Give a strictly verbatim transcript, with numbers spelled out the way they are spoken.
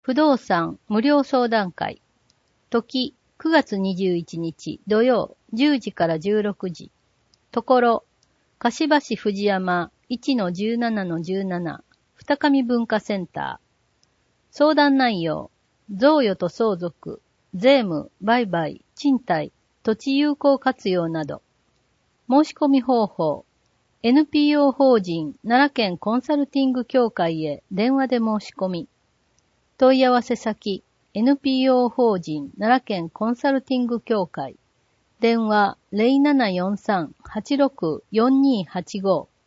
不動産無料相談会。時、くがつにじゅういちにち土曜じゅうじからじゅうろくじ。ところ、柏市藤山 いちのじゅうななのじゅうなな 二上文化センター。相談内容、贈与と相続、税務、売買、賃貸、土地有効活用など。申し込み方法、エヌピーオー 法人奈良県コンサルティング協会へ電話で申し込み。問い合わせ先、エヌピーオー 法人奈良県コンサルティング協会。電話 ゼロななよんさん はちろくよんにーはちご